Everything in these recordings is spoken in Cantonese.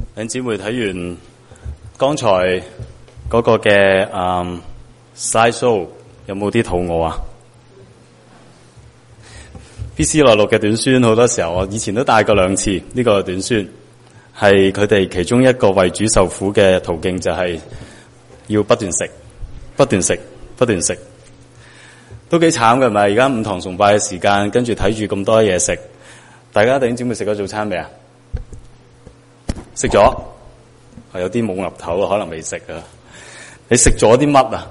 弟兄姊妹睇完剛才嗰個嘅slide show，有冇啲肚餓啊？BC66嘅短宣好多時候，我以前都帶過2次呢個短宣，係佢哋其中一個為主受苦嘅途徑，就係要不斷食，不斷食，不斷食，都幾慘嘅，係咪？而家5堂崇拜嘅時間，跟住睇住咁多嘢食，大家弟兄姊妹食咗早餐未啊？食咗，有啲冇岌頭啊，可能未食啊。你食咗啲乜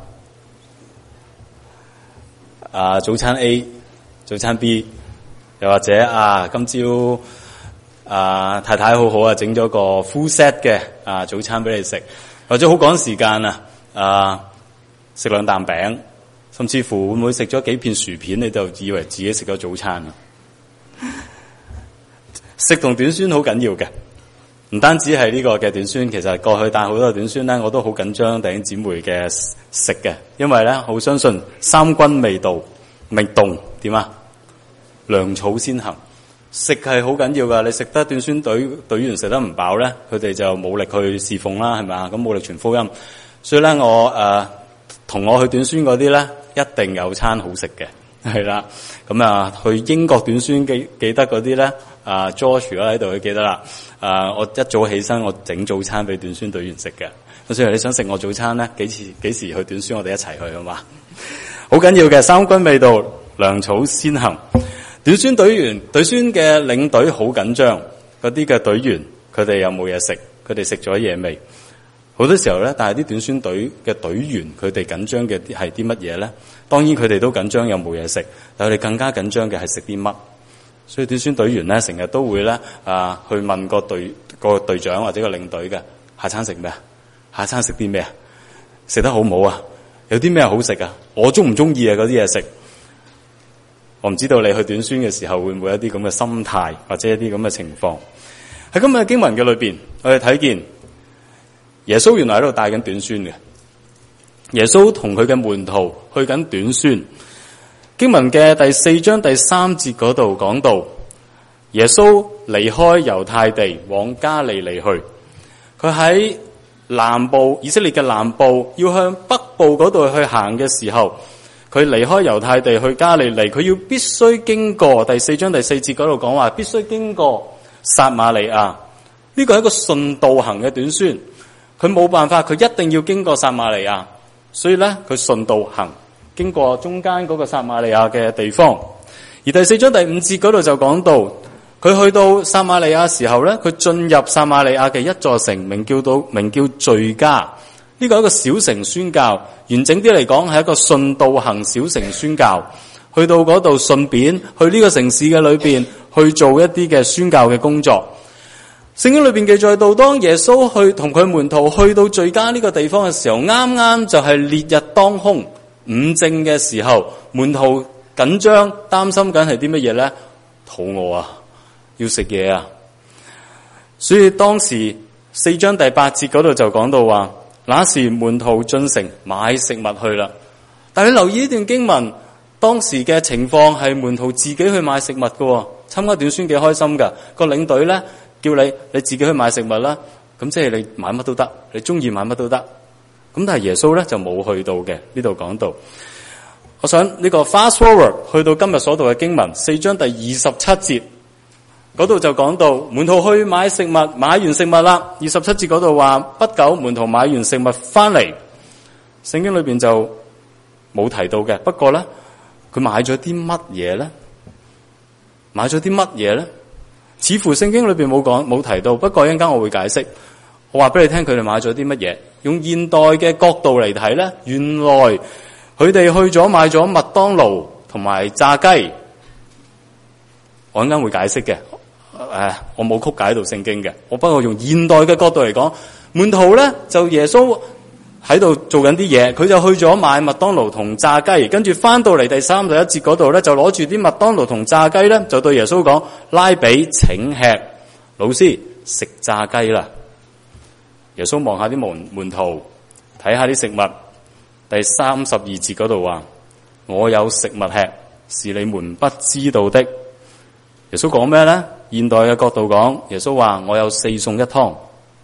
啊？早餐 A， 早餐 B， 又或者今朝太太好好啊，整咗個 full set 嘅早餐俾你食，或者好趕時間食2啖餅，甚至乎會唔會食咗幾片薯片，你就以為自己食咗早餐啊？食同短宣好緊要嘅。唔單止係呢個嘅短宣，其實過去帶好多短宣咧，我都好緊張弟兄姊妹嘅食嘅，因為咧好相信三軍未動點啊？糧草先行，食係好緊要噶。你食得短宣隊員食得唔飽咧，佢哋就冇力去侍奉啦，係咪啊？咁冇力傳福音，所以咧我同我去短宣嗰啲咧，一定有餐好食嘅，係啦。咁去英國短宣記得嗰啲咧。George 喺度，佢記得啦。我一早起身，我整早餐俾短宣隊員食嘅。咁所以你想食我早餐咧，幾時去短宣，我哋一齊去好嘛？好緊要嘅，三軍未動，糧草先行。短宣隊員、隊宣嘅領隊好緊張，嗰啲嘅隊員佢哋有冇嘢食？佢哋食咗嘢未？好多時候咧，但係啲短宣隊嘅隊員佢哋緊張嘅係啲乜嘢咧？當然佢哋都緊張有冇嘢食，但係佢哋更加緊張嘅係食啲乜？所以短宣隊員咧，成日都會咧去問個隊長或者個領隊嘅，下餐食咩啊？下餐食啲咩啊？食得好唔好啊？有啲咩好食啊？我中唔中意啊？嗰啲嘢食，我唔知道你去短宣嘅時候會唔會有一啲咁嘅心態或者一啲咁嘅情況。喺今日經文嘅裏邊，我哋睇見耶穌原來喺度帶緊短宣嘅。耶穌同佢嘅門徒去緊短宣。經文嘅第4章第3節嗰度講到，耶穌離開猶太地往加利利去。佢喺南部，以色列嘅南部，要向北部嗰度去行嘅時候，佢離開猶太地去加利利，佢要必須經過第4章第4節嗰度講話，必須經過撒瑪利亞。呢個係一個順道行嘅短宣，佢冇辦法，佢一定要經過撒瑪利亞，所以咧佢順道行。經過中間嗰個撒瑪利亞嘅地方，而第4章第5節嗰度就講到，佢去到撒瑪利亞時候咧，佢進入撒瑪利亞嘅一座城，名叫敘加。呢個係一個小城宣教，完整啲嚟講係一個順道行小城宣教。去到嗰度順便去呢個城市嘅裏邊去做一啲嘅宣教嘅工作。聖經裏邊記載到，當耶穌去同佢門徒去到敘加呢個地方嘅時候，啱啱就係烈日當空。午正嘅時候，門徒緊張擔心緊係啲乜嘢咧？肚餓啊，要食嘢啊！所以當時4章第8節嗰度就講到話，那時門徒進城買食物去啦。但係你留意呢段經文，當時嘅情況係門徒自己去買食物㗎。參加短宣幾開心㗎，個領隊咧叫你自己去買食物啦。咁即係你買乜都得，你中意買乜都得。咁但係耶穌咧就冇去到嘅，呢度講到，我想呢個 fast forward 去到今日所讀嘅經文4章第27節嗰度就講到，門徒去買食物，買完食物啦。27節嗰度話，不久門徒買完食物翻嚟，聖經裏邊就冇提到嘅。不過咧，佢買咗啲乜嘢咧？買咗啲乜嘢咧？似乎聖經裏邊冇提到。不過一陣間我會解釋。我話俾你聽，佢哋買咗啲乜嘢？用現代嘅角度嚟睇咧，原來佢哋去咗買咗麥當勞同埋炸雞。我一陣間會解釋嘅。我冇曲解到聖經嘅。我不過用現代嘅角度嚟講，門徒咧就耶穌喺度做緊啲嘢，佢就去咗買麥當勞同炸雞，跟住翻到嚟第31節嗰度咧，就攞住啲麥當勞同炸雞咧，就對耶穌講：拉比請吃，老師食炸雞啦。耶穌望下啲門徒，睇下啲食物。第32節嗰度話：我有食物吃，是你們不知道的。耶穌講咩咧？現代嘅角度講，耶穌話：我有4餸1湯，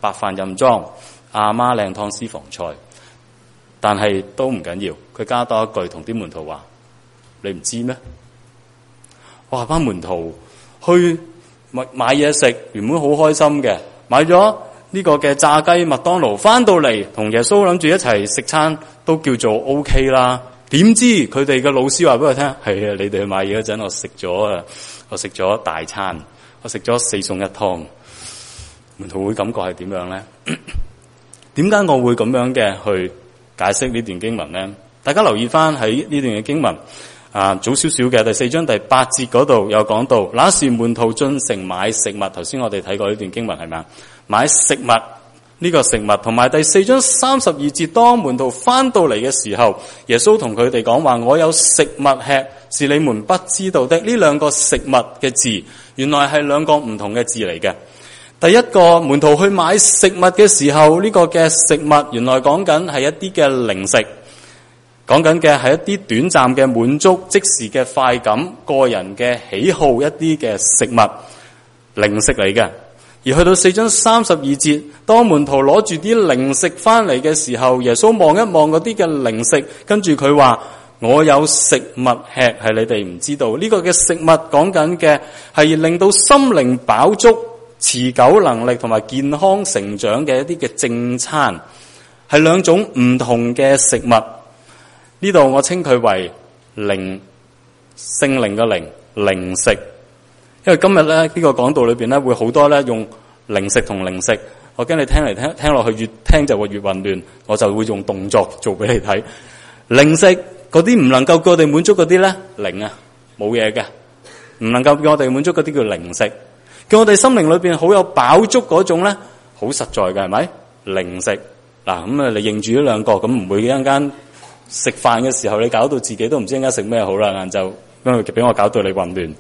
白飯任裝，阿媽靚湯私房菜，但係都唔緊要，佢加多一句同啲門徒話：你唔知咩？哇！班門徒去買嘢食，原本好開心嘅，買咗呢個嘅炸雞麥當勞，翻到嚟同耶穌諗住一齊食餐都叫做 OK 啦。點知佢哋嘅老師話俾佢聽：係啊，你哋去買嘢嗰陣，我食咗大餐，我食咗4餸1湯。門徒會感覺係點樣咧？點解我會咁樣嘅去解釋呢段經文咧？大家留意翻喺呢段嘅經文早少少嘅第4章第8節嗰度有講到，那時門徒進城買食物。頭先我哋睇過呢段經文係咪啊？買食物，呢個食物，同埋第4章32節，當門徒翻到嚟嘅時候，耶穌同佢哋講話：我有食物吃，是你們不知道的。呢兩個食物嘅字，原來係兩個唔同嘅字嚟嘅。第一個，門徒去買食物嘅時候，呢個嘅食物原來講緊係一啲嘅零食，講緊嘅係一啲短暫嘅滿足、即時嘅快感、個人嘅喜好一啲嘅食物，零食嚟嘅。而去到4章32節，當門徒攞住啲零食翻嚟嘅時候，耶穌望一望嗰啲嘅零食，跟住佢話：我有食物吃，係你哋唔知道。呢個嘅食物講緊嘅係令到心靈飽足、持久能力同埋健康成長嘅一啲嘅正餐，係兩種唔同嘅食物。呢度我稱佢為靈，聖靈嘅靈，零食。因為今日咧呢個講道裏邊咧會好多咧用零食同零食，我驚你聽落去越聽就會越混亂，我就會用動作做俾你睇。零食嗰啲唔能夠叫我哋滿足嗰啲咧，零啊，冇嘢嘅，唔能夠叫我哋滿足嗰啲叫零食。叫我哋心靈裏邊好有飽足嗰種咧，好實在嘅係咪？零食嗱，咁你認住呢兩個，咁唔會一陣間食飯嘅時候你搞到自己都唔知一陣間食咩好啦，晏晝因為俾我搞到你混亂。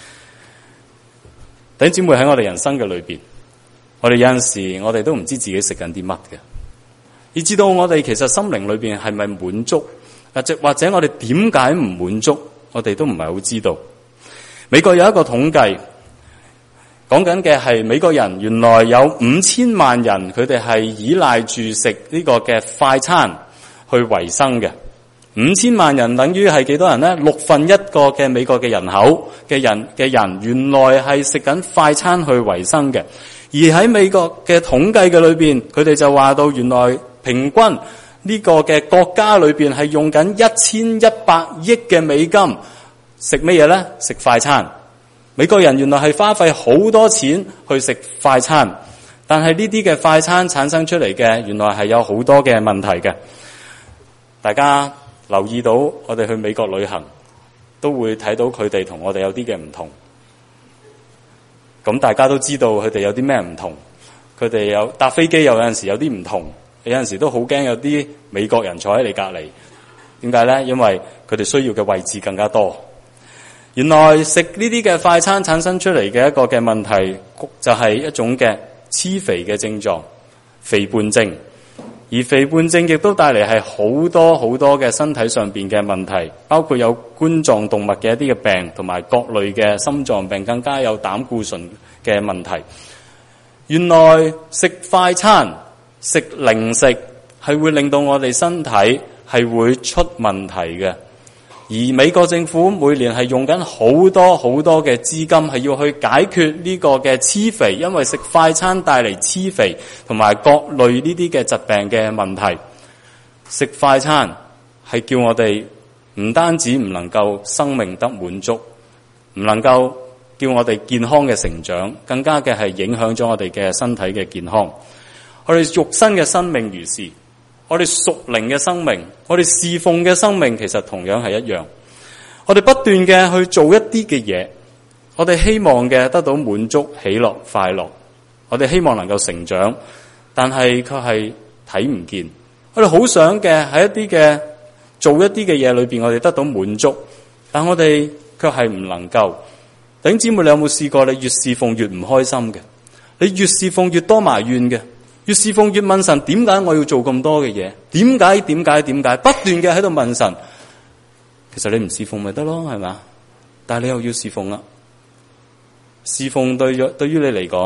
弟兄姊妹，喺我哋人生嘅裏邊，我哋有陣時我哋都唔知自己食緊啲乜嘅，以至到我哋其實心靈裏邊係咪滿足，或者我哋點解唔滿足，我哋都唔係好知道。美國有一個統計，講緊嘅係美國人原來有5000萬人，佢哋係依賴住食呢個嘅快餐去維生嘅。5000萬人等於係幾多人呢？1/6個嘅美國嘅人口嘅人原來係食緊快餐去維生嘅。而喺美國嘅統計嘅裏邊，佢哋就話到原來平均呢個嘅國家裏邊係用緊1100億嘅美金食乜嘢呢？食快餐。美國人原來係花費好多錢去食快餐，但係呢啲嘅快餐產生出嚟嘅原來係有好多嘅問題嘅。大家留意到我哋去美國旅行都會睇到佢哋同我哋有啲嘅唔同，咁大家都知道佢哋有啲咩唔同，佢哋有搭飛機有陣時有啲唔同，有陣時都好驚有啲美國人坐喺你隔離。點解呢？因為佢哋需要嘅位置更加多。原來食呢啲嘅快餐產生出嚟嘅一個嘅問題就係一種嘅黐肥嘅症狀，肥胖症。而肥胖症亦都帶嚟係好多好多嘅身體上邊嘅問題，包括有冠狀動脈嘅一啲嘅病，同埋各類嘅心臟病，更加有膽固醇嘅問題。原來食快餐、食零食係會令到我哋身體係會出問題嘅。而美國政府每年係用緊好多好多嘅資金，係要去解決呢個嘅黐肥，因為食快餐帶嚟黐肥同埋各類呢啲嘅疾病嘅問題。食快餐係叫我哋唔單止唔能夠生命得滿足，唔能夠叫我哋健康嘅成長，更加嘅係影響咗我哋嘅身體嘅健康。我哋肉身嘅生命如是，我哋屬靈嘅生命，我哋侍奉嘅生命，其實同樣係一樣。我哋不斷嘅去做一啲嘅嘢，我哋希望嘅得到滿足、喜樂、快樂，我哋希望能夠成長，但係卻係睇唔見。我哋好想嘅喺一啲嘅做一啲嘅嘢裏邊，我哋得到滿足，但我哋卻係唔能夠。弟兄姊妹，你有冇試過？你越侍奉越唔開心嘅，你越侍奉越多埋怨嘅。越侍奉越問神，點解我要做咁多嘅嘢？點解？不斷嘅喺度問神。其實你唔侍奉咪得咯，係嘛？但係你又要侍奉啦。侍奉對於你嚟講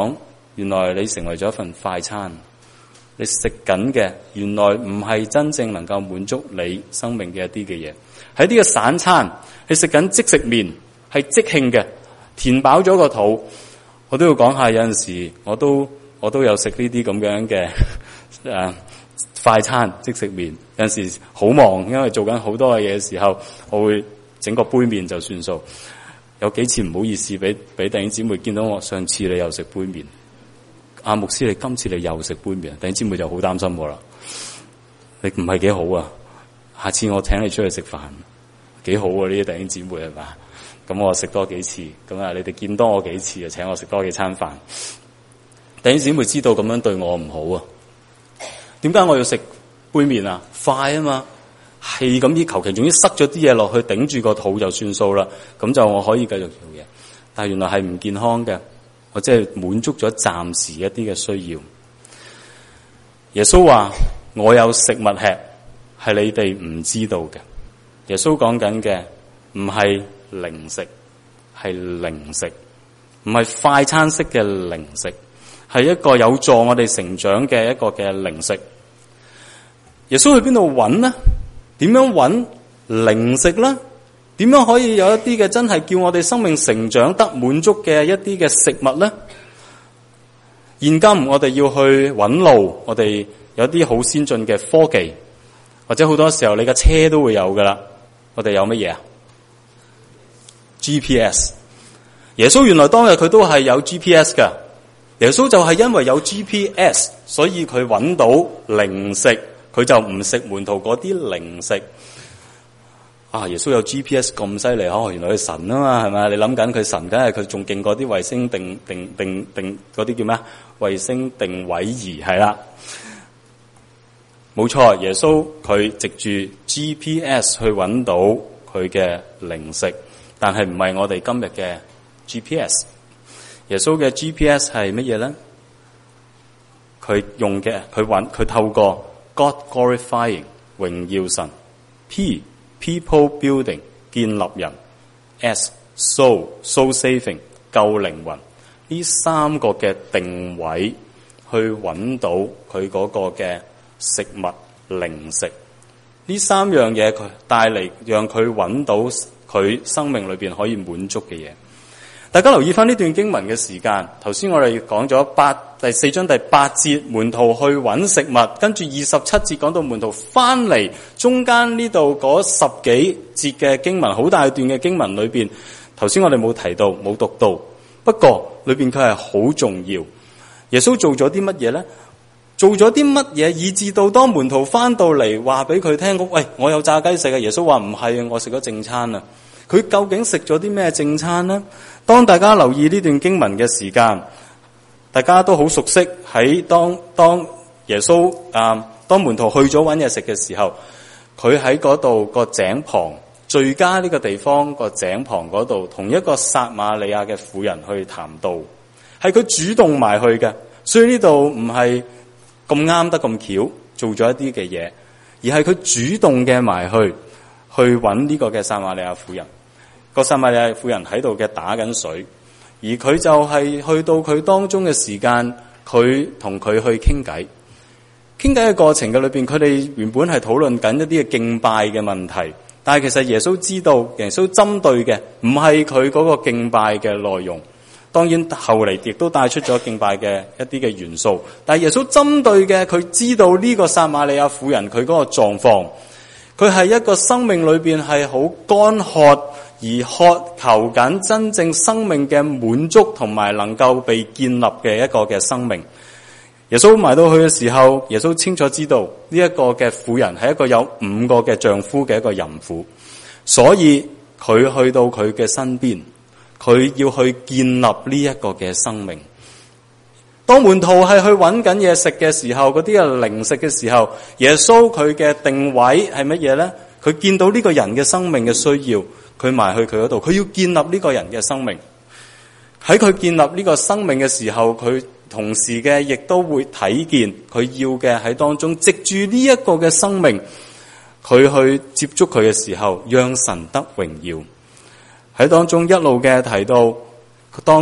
原來你成為咗一份快餐，你食緊嘅原來唔係真正能夠滿足你生命嘅一啲嘅嘢。喺呢個散餐，你食緊即食麵，係即興嘅，填飽咗個肚。我都要講下，有陣時我都有食呢啲咁樣嘅快餐即食麵。有陣時好忙，因為做緊好多嘅嘢嘅時候，我會整個杯麵就算數。有幾次唔好意思俾弟兄姊妹見到我，上次你又食杯麵，牧師你今次你又食杯麵，弟兄姊妹就好擔心我啦。你唔係幾好啊？下次我請你出去食飯，幾好啊？呢啲弟兄姊妹係嘛？咁我食多幾次，咁啊你哋見多我幾次啊，請我食多幾餐飯。弟兄姊妹知道咁樣對我唔好啊？點解我要食杯麵啊？快啊嘛！係咁啲求其，總之塞咗啲嘢落去頂住個肚就算數啦，咁就我可以繼續做嘢。但係原來係唔健康嘅，我即係滿足咗暫時一啲嘅需要。耶穌話我有食物吃，係你哋唔知道嘅。耶穌講緊嘅唔係零食，係靈食，唔係快餐式嘅零食，係一個有助我哋成長嘅一個嘅靈食。耶穌去邊度揾呢？點樣揾靈食呢？點樣可以有一啲嘅真係叫我哋生命成長得滿足嘅一啲嘅食物呢？現今我哋要去揾路，我哋有啲好先進嘅科技，或者好多時候你嘅車都會有噶啦。我哋有乜嘢啊？ GPS。 耶穌原來當日佢都係有 GPS 噶。耶穌就係因為有 GPS， 所以佢揾到靈食，佢就唔食門徒嗰啲零食。耶穌有 GPS 咁犀利，原來佢神啊嘛，係咪？你諗緊佢神，梗係佢仲勁過啲衛星定嗰啲叫咩？衛星定位儀係啦，冇錯。耶穌佢藉住 GPS 去揾到佢嘅零食，但係唔係我哋今日嘅 GPS。耶穌嘅 GPS 係乜嘢咧？佢用嘅，佢透過 God glorifying 榮耀神， P people building 建立人， S soul saving 救靈魂，呢三個嘅定位去揾到佢嗰個嘅食物靈食。呢三樣嘢佢帶嚟，讓佢揾到佢生命裏邊可以滿足嘅嘢。大家留意翻呢段經文嘅時間，頭先我哋講咗第4章第8節，門徒去揾食物，跟住27節講到門徒翻嚟，中間呢度嗰10幾節嘅經文，好大段嘅經文裏邊，頭先我哋冇提到冇讀到，不過裏邊佢係好重要。耶穌做咗啲乜嘢呢？做咗啲乜嘢以致到當門徒翻到嚟話俾佢聽，喂，我有炸雞食啊！耶穌話唔係啊，我食咗正餐啊。佢究竟食咗啲咩正餐呢？當大家留意呢段經文嘅時間，大家都好熟悉，喺當耶穌當門徒去咗揾嘢食嘅時候，佢喺嗰度個井旁，敘加呢個地方個井旁嗰度，同一個撒瑪利亞嘅婦人去談道，係佢主動埋去嘅。所以呢度唔係咁啱得咁巧做咗一啲嘅嘢，而係佢主動嘅埋去揾呢個嘅撒瑪利亞婦人。個撒瑪利亞婦人喺度嘅打緊水，而佢就係去到佢當中嘅時間，佢同佢去傾偈嘅過程嘅裏邊，佢哋原本係討論緊一啲嘅敬拜嘅問題，但係其實耶穌知道，耶穌針對嘅唔係佢嗰個敬拜嘅內容，當然後嚟亦都帶出咗敬拜嘅一啲嘅元素，但係耶穌針對嘅，佢知道呢個撒瑪利亞婦人佢嗰個狀況，佢係一個生命裏邊係好乾渴，而渴求緊真正生命嘅滿足同埋能夠被建立嘅一個嘅生命。耶穌埋到去嘅時候，耶穌清楚知道呢一個嘅婦人係一個有5個嘅丈夫嘅一個淫婦，所以佢去到佢嘅身邊，佢要去建立呢一個嘅生命。當門徒係去揾緊嘢食嘅時候，嗰啲嘅零食嘅時候，耶穌佢嘅定位係乜嘢咧？佢見到呢個人嘅生命嘅需要，佢埋去佢嗰度，佢要建立呢個人嘅生命。喺佢建立呢個生命嘅時候，佢同時嘅亦都會睇見佢要嘅喺當中，藉住呢一個嘅生命，佢去接觸佢嘅時候，讓神得榮耀。喺當中一路嘅提到，當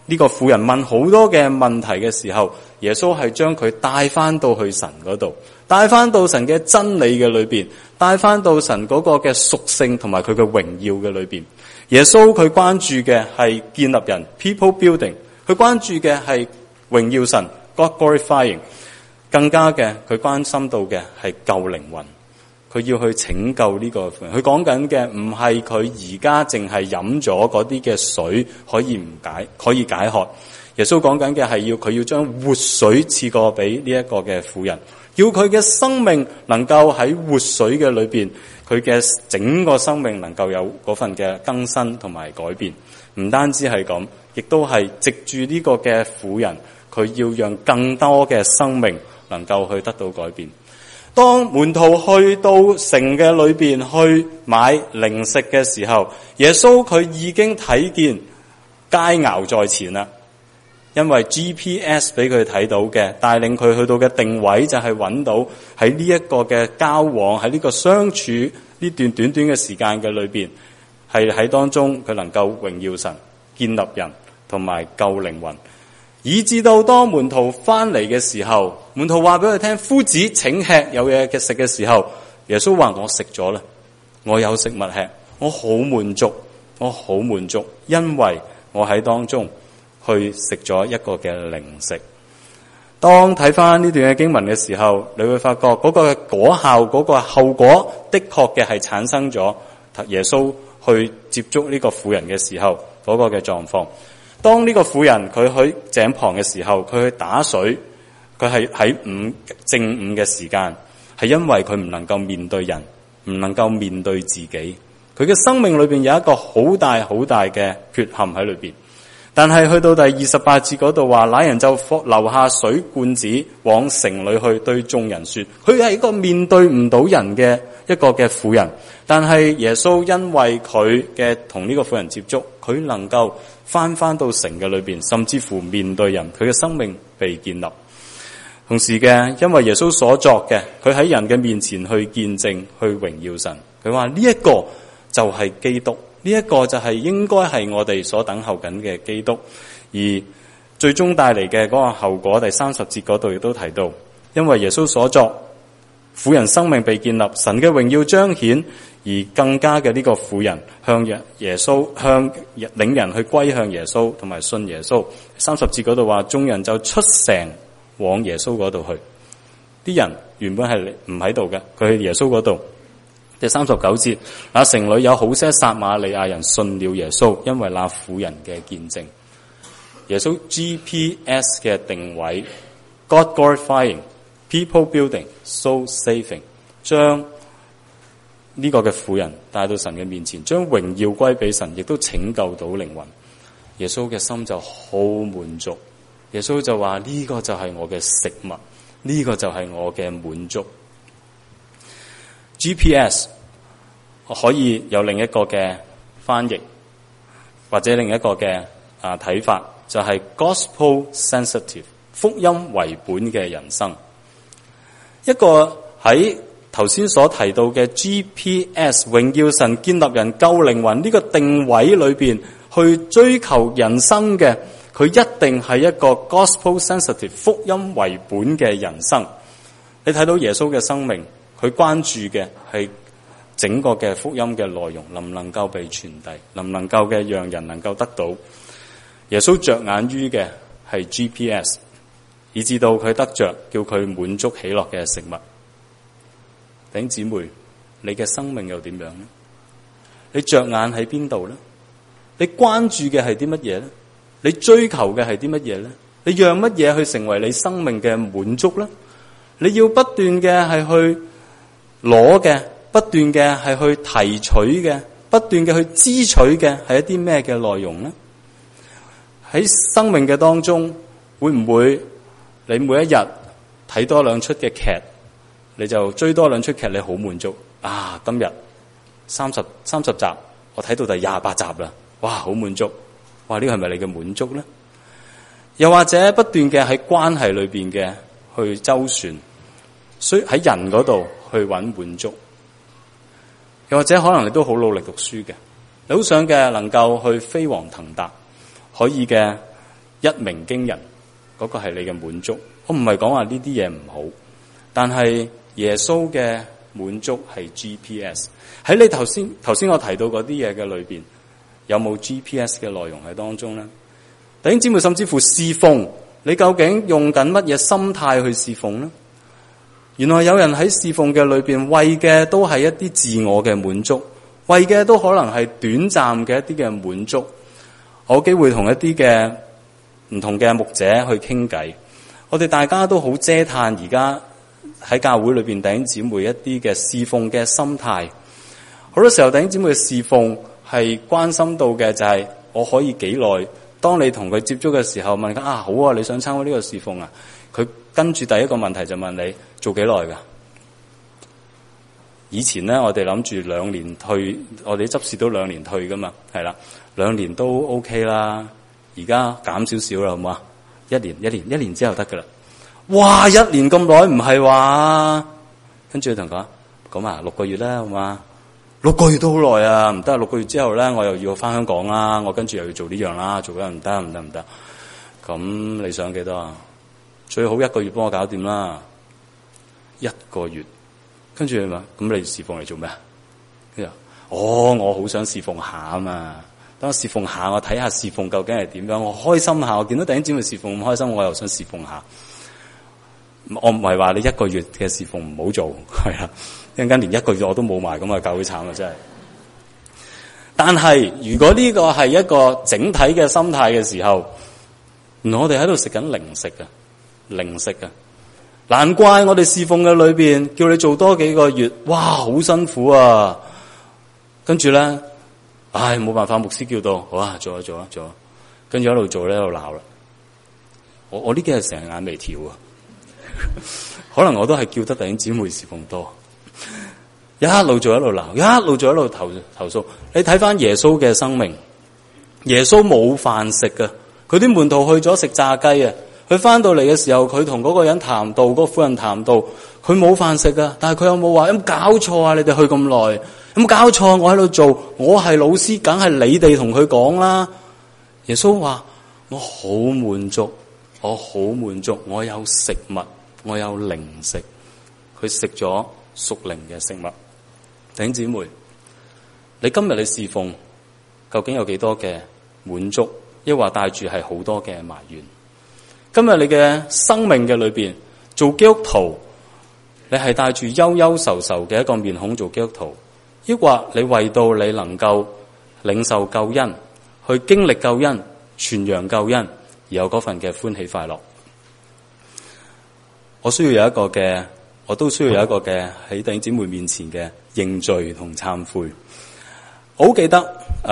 呢個婦人問好多嘅問題嘅時候，耶穌係將佢帶翻到去神嗰度，帶翻到神嘅真理嘅裏邊，帶翻到神嗰個嘅屬性同埋佢嘅榮耀嘅裏邊。耶穌佢關注嘅係建立人 people building， 佢關注嘅係榮耀神 God glorifying， 更加嘅佢關心到嘅係救靈魂。佢要去拯救呢個婦人，佢講緊嘅唔係佢而家淨係飲咗嗰啲嘅水可以解渴。耶穌講緊嘅係佢要將活水賜過俾呢一個嘅婦人，要佢嘅生命能夠喺活水嘅裏邊，佢嘅整個生命能夠有嗰份嘅更新同埋改變。唔單止係咁，亦都係藉住呢個嘅婦人，佢要讓更多嘅生命能夠去得到改變。當門徒去到城嘅裏邊去買零食嘅時候，耶穌佢已經睇見佳肴在前啦，因為 GPS 俾佢睇到嘅，帶領佢去到嘅定位就係揾到喺呢一個嘅交往，喺呢個相處呢段短短嘅時間嘅裏邊，係喺當中佢能夠榮耀神、建立人同埋救靈魂。以至到當門徒翻嚟嘅時候，門徒話俾佢聽，夫子請吃，有嘢嘅食嘅時候，耶穌話我食咗啦，我有食物吃，我好滿足，我好滿足，因為我喺當中去食咗一個嘅零食。當睇翻呢段嘅經文嘅時候，你會發覺嗰個果效，嗰個後果的確嘅係產生咗耶穌去接觸呢個婦人嘅時候嗰個嘅狀況。當呢個婦人佢去井旁嘅時候，佢去打水，佢係喺正午嘅時間，係因為佢唔能夠面對人，唔能夠面對自己，佢嘅生命裏邊有一個好大好大嘅缺陷喺裏邊。但係去到第28節嗰度話，那人就留下水罐子往城裏去，對眾人說，佢係一個面對唔到人嘅一個嘅婦人，但係耶穌因為佢嘅同呢個婦人接觸，佢能夠翻到城嘅裏邊，甚至乎面對人，佢嘅生命被建立。同時嘅，因為耶穌所作嘅，佢喺人嘅面前去見證，去榮耀神。佢話呢一個就係基督，呢一個就係應該係我哋所等候緊嘅基督。而最終帶嚟嘅嗰個後果，第30節嗰度亦都提到，因為耶穌所作，婦人生命被建立，神嘅榮耀彰顯，而更加嘅呢個婦人向耶穌，向領人去歸向耶穌同埋信耶穌。30節嗰度話，眾人就出城往耶穌嗰度去。啲人原本係唔喺度嘅，佢去耶穌嗰度。第39節，那城裏有好些撒瑪利亞人信了耶穌，因為那婦人嘅見證。耶穌 GPS 嘅定位 God glorifying, people building, soul saving， 將呢個嘅婦人帶到神嘅面前，將榮耀歸俾神，亦都拯救到靈魂。耶穌嘅心就好滿足，耶穌就話呢個就係我嘅食物，呢個就係我嘅滿足。GPS 可以有另一個嘅翻譯，或者另一個嘅睇法，就係 gospel sensitive， 福音為本嘅人生。一個喺頭先所提到嘅 GPS 榮耀神、建立人、救靈魂呢個定位裏邊去追求人生嘅，佢一定係一個 gospel sensitive， 福音為本嘅人生。你睇到耶穌嘅生命，佢關注嘅係整個嘅福音嘅內容能唔能夠被傳遞，能唔能夠嘅讓人能夠得到。耶穌着眼於嘅係 GPS， 以至到佢得着叫佢滿足喜樂嘅食物。弟兄姊妹，你嘅生命又點樣呢？你着眼喺邊度呢？你關注嘅係啲乜嘢呢？你追求嘅係啲乜嘢呢？你讓乜嘢去成為你生命嘅滿足呢？你要不斷嘅係去攞嘅，不斷嘅係去提取嘅，不斷嘅去支取嘅係一啲咩嘅內容呢？喺生命嘅當中，會唔會你每一日睇多兩出嘅劇，你就追多兩出劇，你好滿足啊！今日30集，我睇到第28集啦，哇，好滿足！哇，呢個係咪你嘅滿足呢？又或者不斷嘅喺關係裏邊嘅去周旋，所以喺人嗰度去揾滿足。又或者可能你都好努力讀書嘅，你好想嘅能夠去飛黃騰達，可以嘅一鳴驚人，嗰個係你嘅滿足。我唔係講話呢啲嘢唔好，但係耶穌嘅滿足係 GPS。喺你頭先我提到嗰啲嘢嘅裏邊，有冇 GPS 嘅內容喺當中咧？弟兄姊妹，甚至乎侍奉，你究竟用緊乜嘢心態去侍奉呢？原來有人喺侍奉嘅裏邊，為嘅都係一啲自我嘅滿足，為嘅都可能係短暫嘅一啲嘅滿足。我有機會同一啲嘅唔同嘅牧者去傾偈，我哋大家都好嗟嘆而家喺教會裏邊弟兄姊妹一啲嘅侍奉嘅心態。好多時候弟兄姊妹嘅侍奉係關心到嘅就係我可以幾耐。當你同佢接觸嘅時候，問佢好啊，你想參加呢個侍奉啊？佢跟住第一個問題就問你做幾耐噶？以前咧，我哋諗住2年退，我哋執事都2年退噶嘛，係啦，2年都 OK 啦。而家減少少啦，好唔好啊？1年之後得噶啦。哇，1年咁耐唔係話？跟住同佢講6個月啦，好嘛？6個月都好耐啊，唔得，6個月之後咧，我又要翻香港啦，我跟住又要做呢樣啦，做緊唔得。咁你想幾多啊？最好1個月幫我搞掂啦，1個月。跟住嘛，咁你侍奉嚟做咩啊？跟住我好想侍奉下啊嘛。等我侍奉下，我睇下侍奉究竟係點樣，我開心下。我見到弟兄姊妹侍奉咁開心，我又想侍奉下。我唔係話你1個月嘅侍奉唔好做，係啦。一陣間連1個月我都冇埋，咁啊教會慘啊真係。但係如果呢個係一個整體嘅心態嘅時候，原來我哋喺度食緊零食啊！難怪我哋侍奉嘅裏邊叫你做多幾個月，哇，好辛苦啊！跟住咧，冇辦法，牧師叫到，好啊，做啊，跟住一路做咧，一路鬧啦。我呢幾日成日眼眉跳啊，可能我都係叫得弟兄姊妹侍奉多，一路做一路鬧，一路做一路投訴。你睇翻耶穌嘅生命，耶穌冇飯食噶，佢啲門徒去咗食炸雞啊。佢翻到嚟嘅時候，佢同嗰個人談道，嗰個婦人談道，佢冇飯食噶，但係佢有冇話有冇搞錯啊？你哋去咁耐，有冇搞錯？我喺度做，我係老師，梗係你哋同佢講啦。耶穌話：我好滿足，我有食物，我有零食。佢食咗屬靈嘅食物。弟兄姊妹，你今日你侍奉，究竟有幾多嘅滿足，抑或帶住係好多嘅埋怨？今日你嘅生命嘅裏邊做基督徒，你係帶住憂憂愁愁嘅一個面孔做基督徒，抑或你為到你能夠領受救恩，去經歷救恩、傳揚救恩，而有嗰份嘅歡喜快樂？我都需要有一個嘅喺弟兄姊妹面前嘅認罪同懺悔。我好記得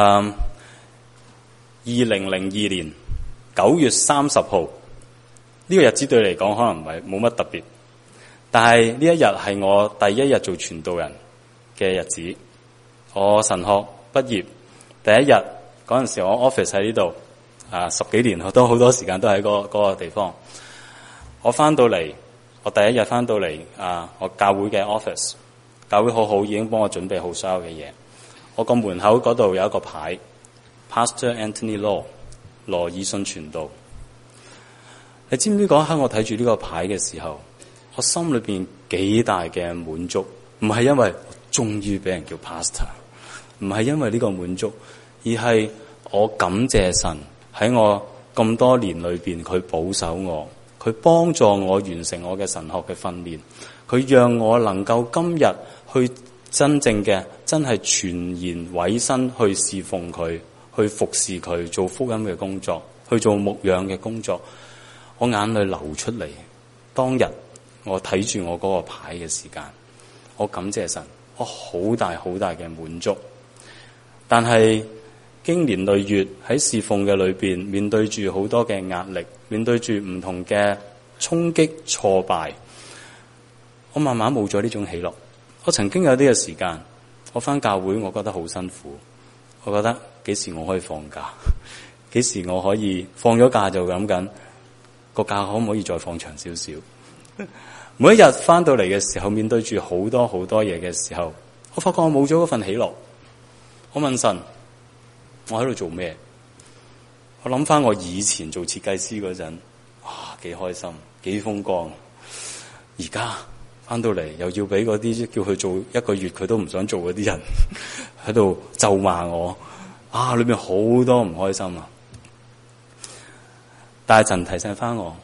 2002年9月30號。呢個日子對你嚟講可能唔係冇乜特別，但係呢一日係我第一日做傳道人嘅日子。我神學畢業第一日嗰陣時，我 office 喺呢度10幾年，我都好多時間都喺嗰個地方。我翻到嚟，我第一日翻到嚟我教會嘅 office， 教會好好，已經幫我準備好所有嘅嘢。我個門口嗰度有一個牌 ，Pastor Anthony Law， 羅爾信傳道。你知唔知嗰一刻我睇住呢個牌嘅時候，我心裏邊幾大嘅滿足？唔係因為終於俾人叫 pastor， 唔係因為呢個滿足，而係我感謝神喺我咁多年裏邊，佢保守我，佢幫助我完成我嘅神學嘅訓練，佢讓我能夠今日去真正嘅真係全然委身去侍奉佢，去服侍佢，做福音嘅工作，去做牧養嘅工作。我眼淚流出嚟，當日我睇住我嗰個牌嘅時間，我感謝神，我好大嘅滿足。但係經年累月喺侍奉嘅裏邊，面對住好多嘅壓力，面對住唔同嘅衝擊挫敗，我慢慢冇咗呢種喜樂。我曾經有啲嘅時間，我返教會，我覺得好辛苦，我覺得幾時我可以放假，幾時我可以放咗假就諗緊個假可唔可以再放長少少？每一日翻到嚟嘅時候，面對住好多嘢嘅時候，我發覺我冇咗嗰份喜樂。我問神：我喺度做咩？ 我諗翻我以前做設計師嗰陣，哇，幾開心，幾風光。而家翻到嚟又要俾嗰啲叫佢做1個月佢都唔想做嗰啲人喺度咒罵我，裏面好多唔開心啊！但係神提醒翻我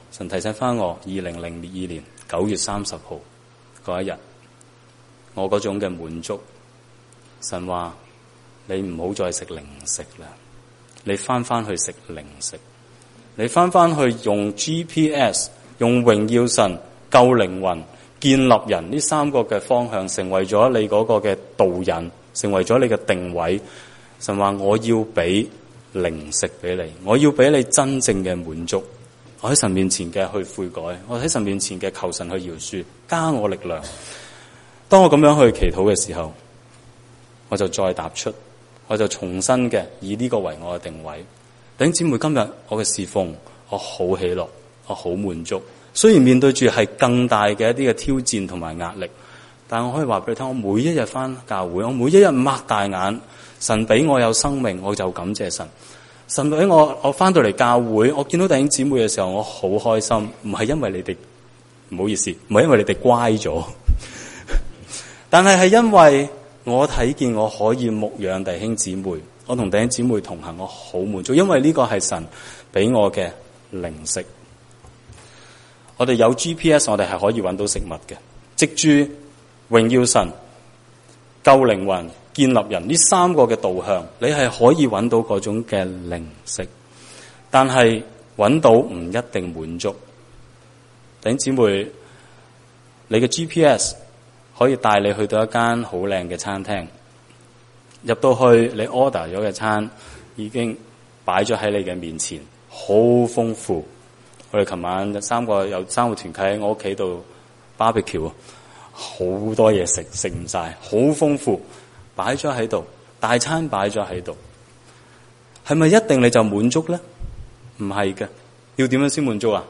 ，2002年9月30號嗰一日，我嗰種嘅滿足，神話你唔好再食零食啦，你翻去食零食，你翻去用 GPS， 用榮耀神、救靈魂、建立人呢3個嘅方向，成為咗你嗰個嘅導引，成為咗你嘅定位。神話我要俾零食俾你，我要俾你真正嘅滿足。我喺神面前嘅去悔改，我喺神面前嘅求神去饒恕，加我力量。當我咁樣去祈禱嘅時候，我就再踏出，我就重新嘅以呢個為我嘅定位。弟兄姊妹，今日我嘅侍奉，我好喜樂，我好滿足。雖然面對住係更大嘅一啲嘅挑戰同埋壓力，但我可以話俾你聽，我每一日翻教會，我每一日擘大眼，神俾我有生命，我就感謝神。神俾我翻到嚟教會，我見到弟兄姊妹嘅時候，我好開心。唔係因為你哋，唔好意思，唔係因為你哋乖咗，但係因為我睇見我可以牧養弟兄姊妹，我同弟兄姊妹同行，我好滿足，因為呢個係神俾我嘅零食。我哋有 GPS， 我哋係可以揾到食物嘅。藉住榮耀神、救靈魂、建立人呢3個嘅導向，你係可以揾到嗰種嘅零食，但係揾到唔一定滿足。弟兄姊妹，你嘅 GPS 可以帶你去到一間好靚嘅餐廳，入到去你 order 咗嘅餐已經擺咗喺你嘅面前，好豐富。我哋琴晚有3個團契喺我屋企度 barbecue， 好多嘢食唔晒，好豐富，擺咗喺度，大餐擺咗喺度，係咪一定你就滿足咧？唔係嘅，要點樣先滿足啊？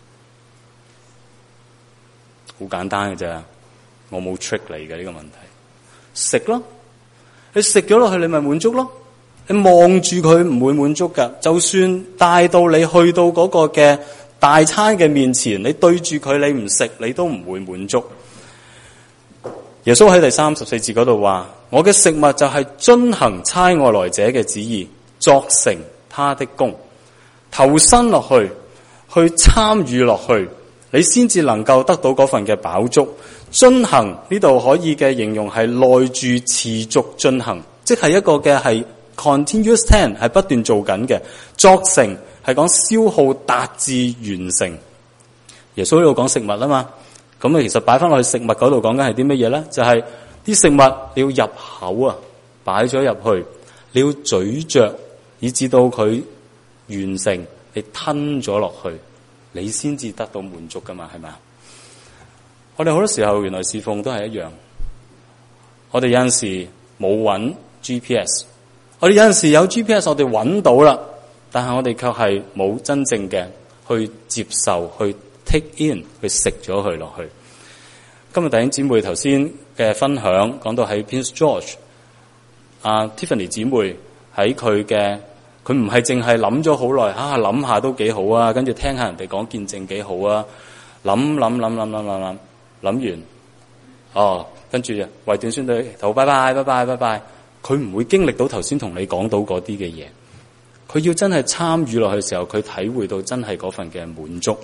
好簡單嘅啫，我冇 trick 你嘅呢個問題，食咯，你食咗落去，你咪滿足咯。你望住佢唔會滿足噶，就算帶到你去到嗰個嘅大餐嘅面前，你對住佢，你唔食，你都唔會滿足。耶穌喺第34節嗰度話：我嘅食物就係遵行差我來者嘅旨意，作成他的功，投身落去，去參與落去，你先至能夠得到嗰份嘅飽足。遵行呢度可以嘅形容係內住持續進行，即係一個嘅係 continuous tense， 係不斷做緊嘅。作成係講消耗達至完成。耶穌呢度講食物啊嘛，咁其實擺翻落去食物嗰度講緊係啲乜嘢咧？就係啲食物你要入口啊，擺咗入去，你要咀嚼，以至到佢完成，你吞咗落去，你先至得到滿足噶嘛，係咪啊？我哋好多時候原來侍奉都係一樣，我哋有陣時冇揾 GPS， 我哋有陣時有 GPS， 我哋揾到啦。但係我哋卻係冇真正嘅去接受，去 take in， 去食咗佢落去。今日弟兄姊妹頭先嘅分享講到喺 Prince George， Tiffany 姊妹喺佢唔係淨係諗咗好耐，諗下都幾好啊，跟住聽下人哋講見證幾好啊，諗完，跟住為短宣隊好，拜拜，佢唔會經歷到頭先同你講到嗰啲嘅嘢。佢要真係參與落去嘅時候，佢體會到真係嗰份嘅滿足。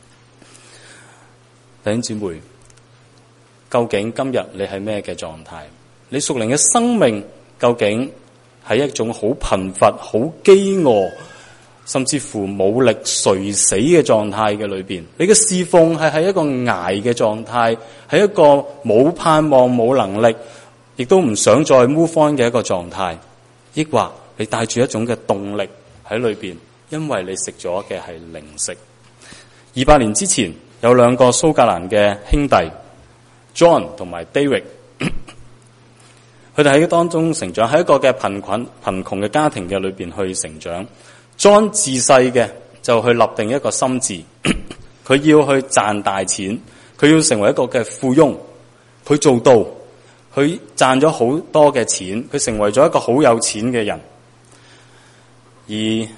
弟兄姊妹，究竟今日你係咩嘅狀態？你屬靈嘅生命究竟係一種好貧乏、好飢餓，甚至乎冇力垂死嘅狀態嘅裏邊？你嘅侍奉係喺一個捱嘅狀態，係一個冇盼望、冇能力，亦都唔想再 move on 嘅一個狀態，抑或你帶住一種嘅動力喺裏邊，因為你食咗嘅係零食。200年之前有2個蘇格蘭嘅兄弟 John 同埋 David， 佢哋喺當中成長，喺一個嘅貧窮嘅家庭嘅裏邊去成長。John 自細嘅就去立定一個心志，佢要去賺大錢，佢要成為一個嘅富翁，佢做到，佢賺咗好多嘅錢，佢成為咗一個好有錢嘅人。而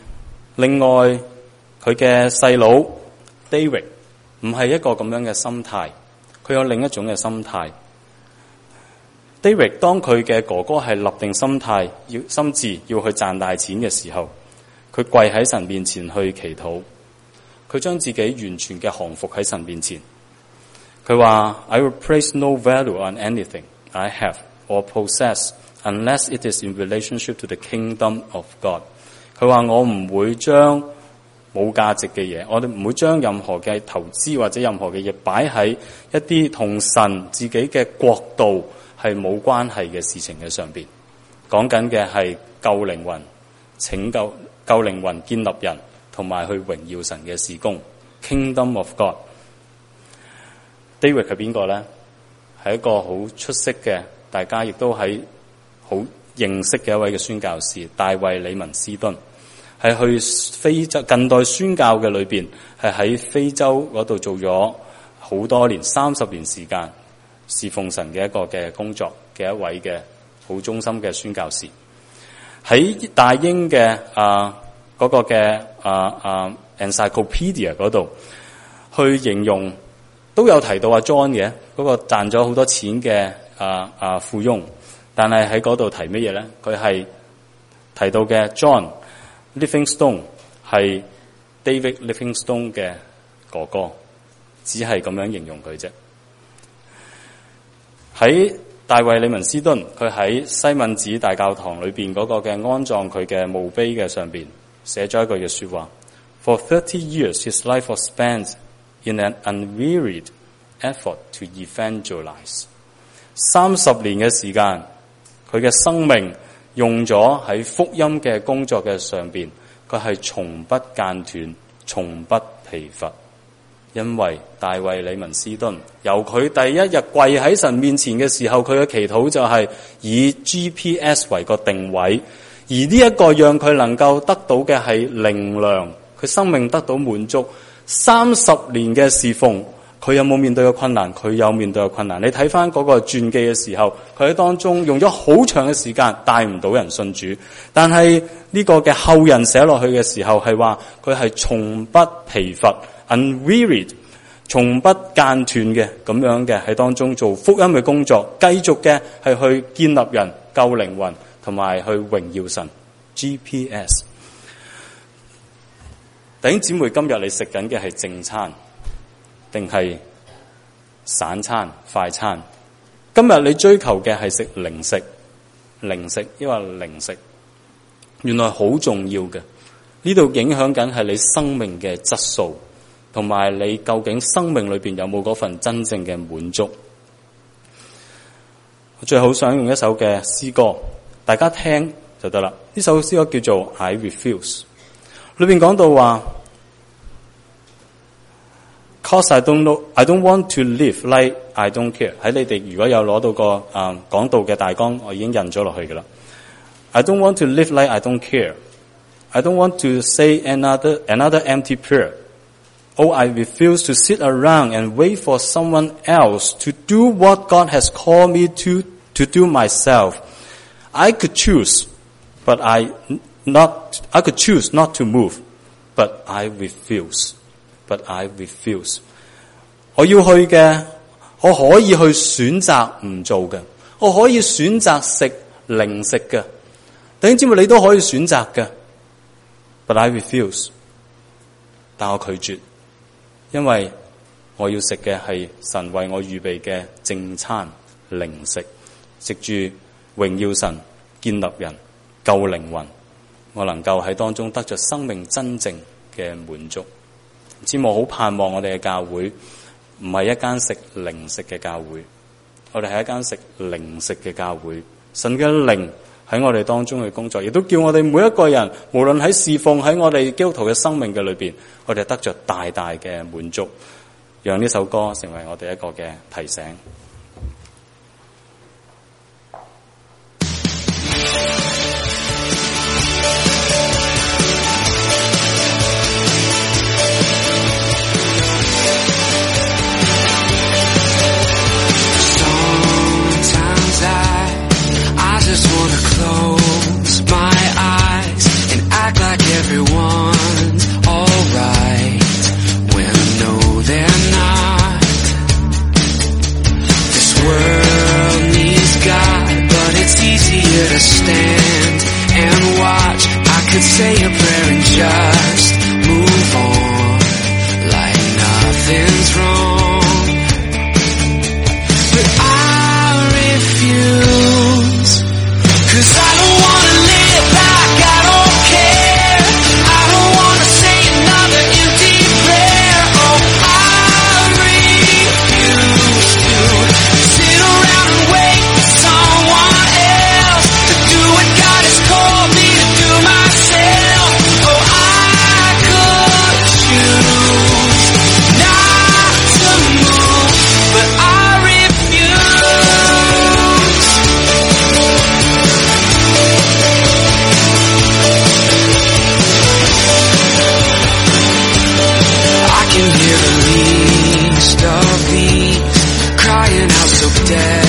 另外佢嘅細佬 David 唔係一個咁樣嘅心態，佢有另一種嘅心態。David 當佢嘅哥哥係立定心志要去賺大錢嘅時候，佢跪喺神面前去祈禱，佢將自己完全嘅降服喺神面前。佢話 I will place no value on anything I have or possess unless it is in relationship to the kingdom of God。佢話我唔會將冇價值嘅嘢，我哋唔會將任何嘅投資或者任何嘅嘢擺喺一啲同神自己嘅國度係冇關係嘅事情嘅上邊。講緊嘅係救靈魂、拯救靈魂、建立人同埋去榮耀神嘅事工。Kingdom of God。David 係邊個咧？係一個好出色嘅，大家亦都喺好認識嘅一位嘅宣教士，大衛李文斯敦，係去非洲近代宣教嘅裏邊，係喺非洲嗰度做咗好多年，30年時間侍奉神嘅一個嘅工作嘅一位嘅好忠心嘅宣教士。喺大英嘅嗰個嘅Encyclopedia 嗰度去形容。都有提到阿 John 嘅嗰個賺咗好多錢嘅富翁，但係喺嗰度提乜嘢咧？佢係提到嘅 John Livingstone 係 David Livingstone 嘅哥哥，只係咁樣形容佢啫。喺大衛李文斯敦，佢喺西敏寺大教堂裏邊嗰個嘅安葬佢嘅墓碑嘅上邊寫咗一句嘅說話 ：For 30 years his life was spent in an unwearied effort to evangelize。 30年嘅時間，佢嘅生命用咗喺福音嘅工作嘅上邊，佢係從不間斷，從不疲乏。因為大衛李文斯敦由佢第一日跪喺神面前嘅時候，佢嘅祈禱就係以 GPS 為個定位，而呢一個讓佢能夠得到嘅係靈糧，佢生命得到滿足。30年嘅侍奉，佢有冇面對嘅困難？佢有面對嘅困難。你睇翻嗰個傳記嘅時候，佢喺當中用咗好長嘅時間帶唔到人信主，但係呢個嘅後人寫落去嘅時候係話佢係從不疲乏 unwearied， 從不間斷嘅咁樣嘅喺當中做福音嘅工作，繼續嘅係去建立人、救靈魂同埋去榮耀神。 GPS。弟兄姊妹，今日你食緊嘅係正餐定係散餐、快餐？今日你追求嘅係食零食，抑或零食？原來好重要嘅，呢度影響緊係你生命嘅質素，同埋你究竟生命裏邊有冇嗰份真正嘅滿足。我最好想用一首嘅詩歌，大家聽就得啦。呢首詩歌叫做 I Refuse。裏邊講到話 ，cause I don't want to live like I don't care。喺你哋如果有攞到個講道嘅大綱，我已經印咗落去噶啦。I don't want to live like I don't care。I don't want to say another empty prayer。Oh, I refuse to sit around and wait for someone else to do what God has called me to do myself. I could choose, but I could choose not to move, but I refuse. But I refuse. 我要去嘅，我可以去選擇唔做嘅，我可以選擇食零食嘅。弟兄姊妹，你都可以選擇嘅。But I refuse. 但我拒絕，因為我要食嘅係神為我預備嘅正餐零食，食住榮耀神、建立人、救靈魂，我能夠喺當中得着生命真正嘅滿足。知我好盼望我哋嘅教會唔係一間食零食嘅教會，我哋係一間食靈食嘅教會。神嘅靈喺我哋當中嘅工作，亦都叫我哋每一個人，無論喺侍奉喺我哋基督徒嘅生命嘅裏邊，我哋得着大大嘅滿足。讓呢首歌成為我哋一個嘅提醒。 Close my eyes and act like everyone better stand and watch. I could say a prayer and just move on like nothing's wrong. But I refuse, 'cause I don't wanna live like I don't care. I don't wanna say another empty prayer. Oh, I refuse to sit around and wait for someone else to do what God has called me to do myself. Oh, I could choose not to move, but I refuse. I can hear the least of these crying out so dead.